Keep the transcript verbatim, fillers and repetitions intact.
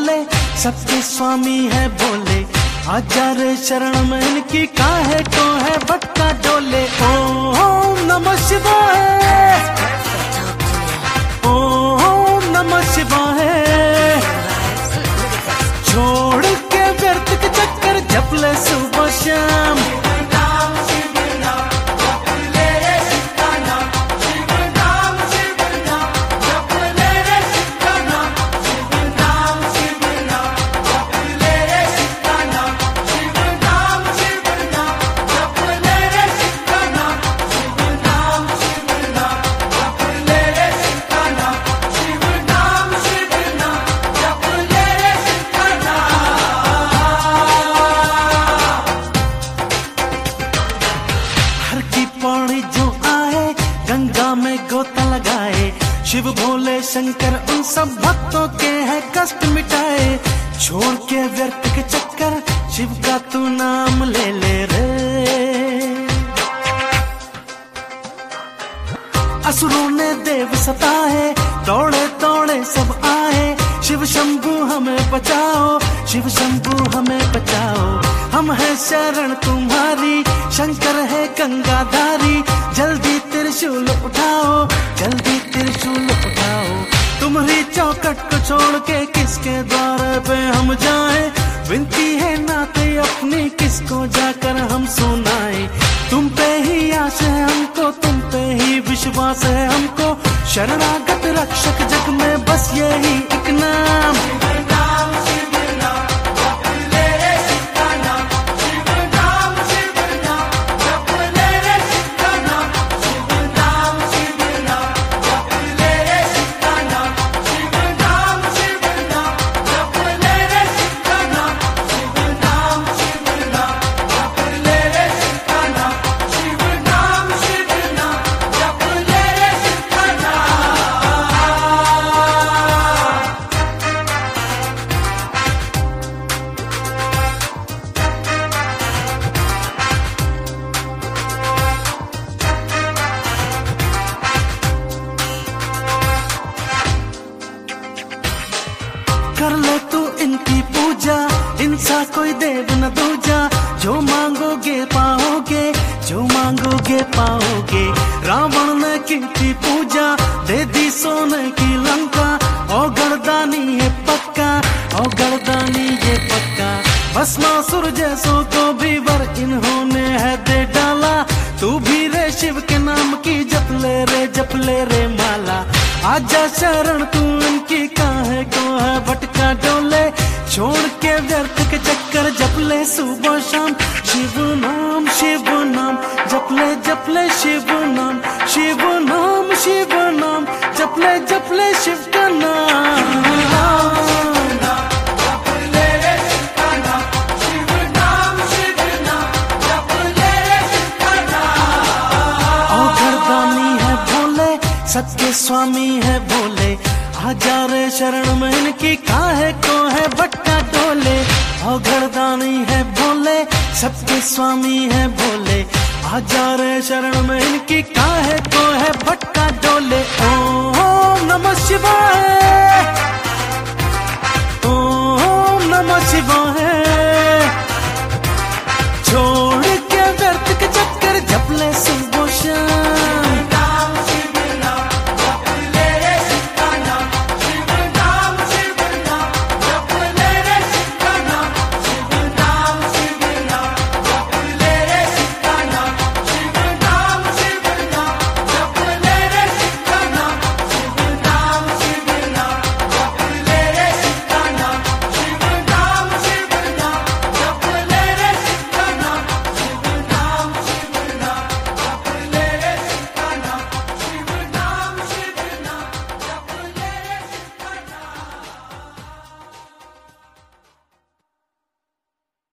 डोले, सबके स्वामी है भोले। आजा रे शरण में इनकी काहे को है भटका डोले। ओम नमः शिवाय, ओम नमः शिवाय। छोड़ के व्यर्थ के चक्कर जप ले सुबह शाम। पानी जो आए गंगा में गोता लगाए, शिव भोले शंकर उन सब भक्तों के है कष्ट मिटाए। छोड़ के व्यर्थ के चक्कर शिव का तू नाम ले ले रे। असुरों ने देव सताए, दौड़े दौड़े सब आए। शिव शंभु हमें बचाओ, शिव शंभु हमें बचाओ। हम है शरण तुम्हारी, शंकर है गंगाधारी। जल्दी त्रिशूल उठाओ, जल्दी त्रिशूल उठाओ। तुम्हारी चौकट को छोड़ के किसके द्वार पे हम जाएं? विनती है नाते अपनी किसको जाकर हम सुनाएं? तुम पे ही आस है हमको, तुम पे ही विश्वास है हमको। शरणागत रक्षक जग में बस यही एक नाम। कर ले तू इनकी पूजा, इनसा कोई देव न दूजा। जो मांगोगे पाओगे, जो मांगोगे पाओगे। रावण ने की थी पूजा, दे दी सोने की लंका। ओ गर्दानी ये पक्का, ओ गर्दानी ये पक्का। भस्मासुर जैसों को भी वर इन्होंने है दे डाला। तू भी रे शिव के नाम की जप ले रे, जप ले रे माला। आजा शरण तू इनकी काहे को है भटका डोले। छोड़ के व्यर्थ के चक्कर जप ले सुबह शाम। शिव नाम शिव नाम जप ले, जप ले शिव नाम। शिव नाम शिव नाम जप ले, जप ले शिव का नाम। सबके स्वामी है भोले। आजा रे शरण में इनकी काहे को है भटका डोले। ओ गर्दानी है भोले, सबके स्वामी है भोले। आजा रे शरण में इनकी काहे को है भटका डोले। ओम नमः शिवाय, ओम नमः शिवाय।